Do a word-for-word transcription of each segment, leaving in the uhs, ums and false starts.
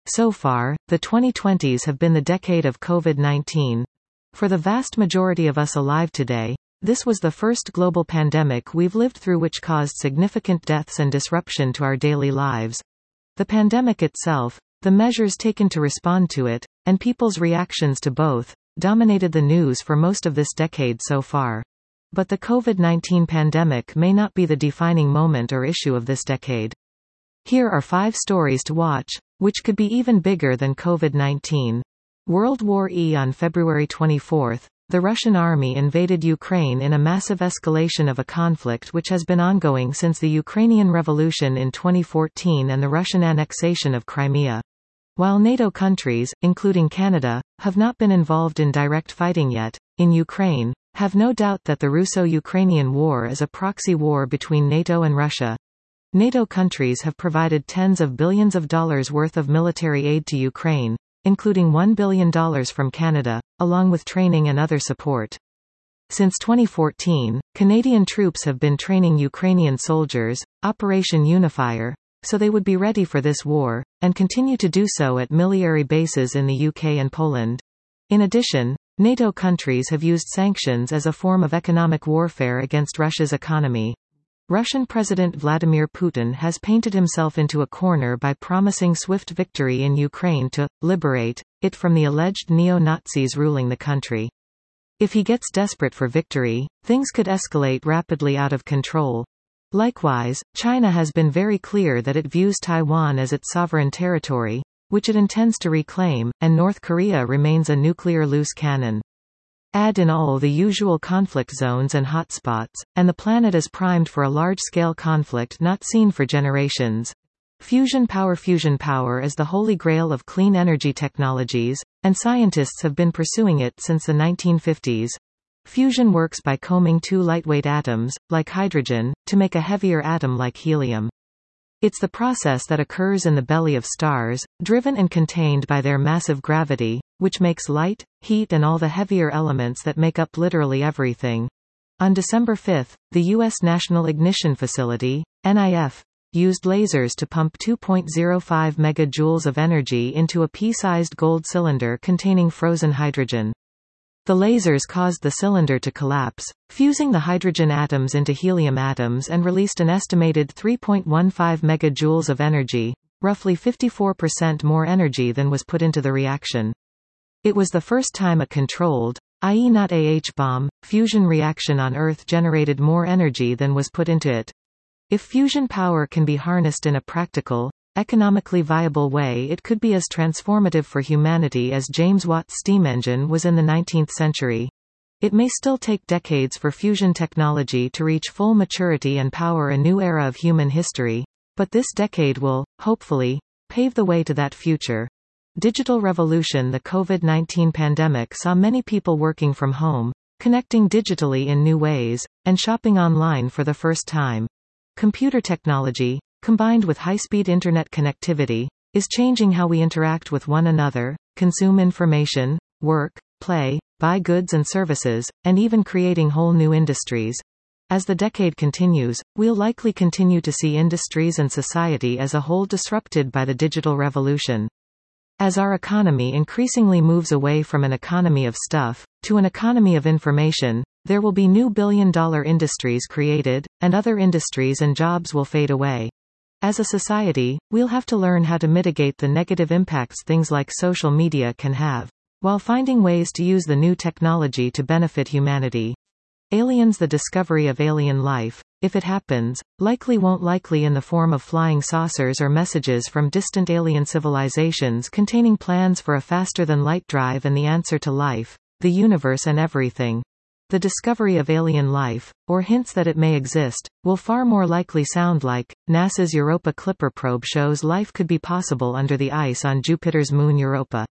So far, the twenty twenties have been the decade of COVID nineteen. For the vast majority of us alive today, this was the first global pandemic we've lived through which caused significant deaths and disruption to our daily lives. The pandemic itself, the measures taken to respond to it, and people's reactions to both, dominated the news for most of this decade so far. But the COVID nineteen pandemic may not be the defining moment or issue of this decade. Here are five stories to watch, which could be even bigger than COVID nineteen. World War E On February twenty-fourth, the Russian army invaded Ukraine in a massive escalation of a conflict which has been ongoing since the Ukrainian Revolution in twenty fourteen and the Russian annexation of Crimea. While NATO countries, including Canada, have not been involved in direct fighting yet, in Ukraine, have no doubt that the Russo-Ukrainian War is a proxy war between NATO and Russia. NATO countries have provided tens of billions of dollars worth of military aid to Ukraine, including one billion dollars from Canada, along with training and other support. Since twenty fourteen, Canadian troops have been training Ukrainian soldiers, Operation Unifier, so they would be ready for this war, and continue to do so at military bases in the U K and Poland. In addition, NATO countries have used sanctions as a form of economic warfare against Russia's economy. Russian President Vladimir Putin has painted himself into a corner by promising swift victory in Ukraine to liberate it from the alleged neo-Nazis ruling the country. If he gets desperate for victory, things could escalate rapidly out of control. Likewise, China has been very clear that it views Taiwan as its sovereign territory, which it intends to reclaim, and North Korea remains a nuclear loose cannon. Add in all the usual conflict zones and hotspots, and the planet is primed for a large-scale conflict not seen for generations. Fusion power Fusion power is the holy grail of clean energy technologies, and scientists have been pursuing it since the nineteen fifties. Fusion works by combing two lightweight atoms, like hydrogen, to make a heavier atom like helium. It's the process that occurs in the belly of stars, driven and contained by their massive gravity, which makes light, heat and all the heavier elements that make up literally everything. On December fifth, the U S National Ignition Facility, N I F, used lasers to pump two point zero five megajoules of energy into a pea-sized gold cylinder containing frozen hydrogen. The lasers caused the cylinder to collapse, fusing the hydrogen atoms into helium atoms and released an estimated three point one five megajoules of energy, roughly fifty-four percent more energy than was put into the reaction. It was the first time a controlled, that is not a H-bomb, fusion reaction on Earth generated more energy than was put into it. If fusion power can be harnessed in a practical, economically viable way, it could be as transformative for humanity as James Watt's steam engine was in the nineteenth century. It may still take decades for fusion technology to reach full maturity and power a new era of human history, but this decade will, hopefully, pave the way to that future. Digital revolution. The COVID nineteen pandemic saw many people working from home, connecting digitally in new ways, and shopping online for the first time. Computer technology, combined with high-speed internet connectivity, is changing how we interact with one another, consume information, work, play, buy goods and services, and even creating whole new industries. As the decade continues, we'll likely continue to see industries and society as a whole disrupted by the digital revolution. As our economy increasingly moves away from an economy of stuff, to an economy of information, there will be new billion-dollar industries created, and other industries and jobs will fade away. As a society, we'll have to learn how to mitigate the negative impacts things like social media can have, while finding ways to use the new technology to benefit humanity. Aliens. The discovery of alien life, if it happens, likely won't likely in the form of flying saucers or messages from distant alien civilizations containing plans for a faster-than-light drive and the answer to life, the universe and everything. The discovery of alien life, or hints that it may exist, will far more likely sound like, NASA's Europa Clipper probe shows life could be possible under the ice on Jupiter's moon Europa.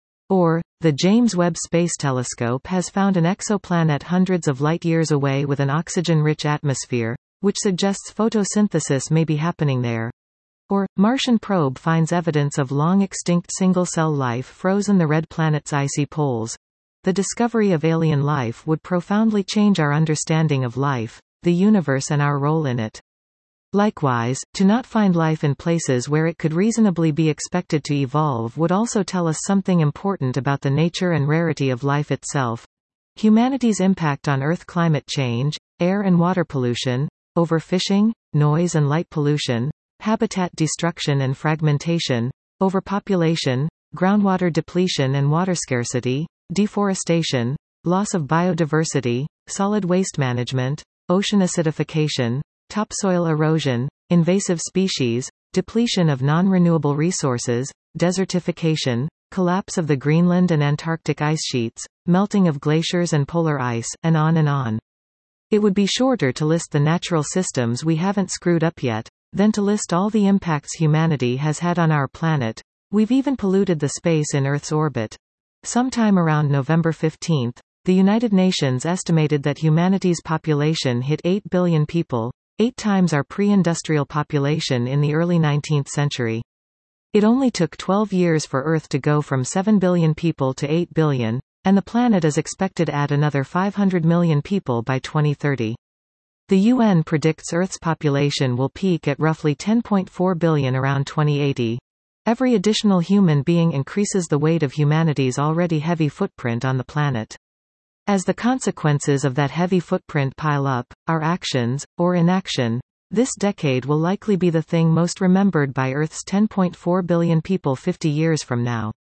Or, the James Webb Space Telescope has found an exoplanet hundreds of light-years away with an oxygen-rich atmosphere, which suggests photosynthesis may be happening there. Or, Martian probe finds evidence of long-extinct single-cell life frozen the red planet's icy poles. The discovery of alien life would profoundly change our understanding of life, the universe and our role in it. Likewise, to not find life in places where it could reasonably be expected to evolve would also tell us something important about the nature and rarity of life itself. Humanity's impact on Earth: climate change, air and water pollution, overfishing, noise and light pollution, habitat destruction and fragmentation, overpopulation, groundwater depletion and water scarcity, deforestation, loss of biodiversity, solid waste management, ocean acidification, topsoil erosion, invasive species, depletion of non-renewable resources, desertification, collapse of the Greenland and Antarctic ice sheets, melting of glaciers and polar ice, and on and on. It would be shorter to list the natural systems we haven't screwed up yet, than to list all the impacts humanity has had on our planet. We've even polluted the space in Earth's orbit. Sometime around November fifteenth, the United Nations estimated that humanity's population hit eight billion people, eight times our pre-industrial population in the early nineteenth century. It only took twelve years for Earth to go from seven billion people to eight billion, and the planet is expected to add another five hundred million people by twenty thirty. The U N predicts Earth's population will peak at roughly ten point four billion around twenty eighty. Every additional human being increases the weight of humanity's already heavy footprint on the planet. As the consequences of that heavy footprint pile up, our actions, or inaction, this decade will likely be the thing most remembered by Earth's ten point four billion people fifty years from now.